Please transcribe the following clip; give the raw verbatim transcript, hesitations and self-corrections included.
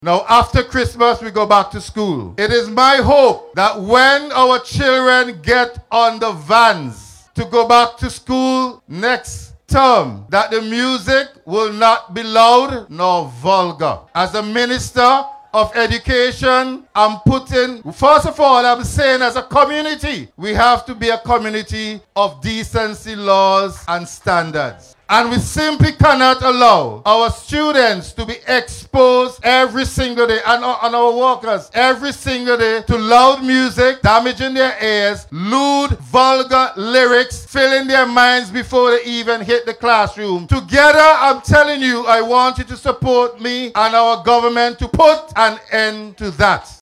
Now, after Christmas, we go back to school. It is my hope that when our children get on the vans to go back to school next term, that the music will not be loud nor vulgar. As a minister of education, I'm putting, first of all, I'm saying as a community, we have to be a community of decency, laws, and standards. And we simply cannot allow our students to be exposed every single day, and, and our workers every single day, to loud music, damaging their ears, lewd, vulgar lyrics, filling their minds before they even hit the classroom. Together, I'm telling you, I want you to support me and our government to put an end to that.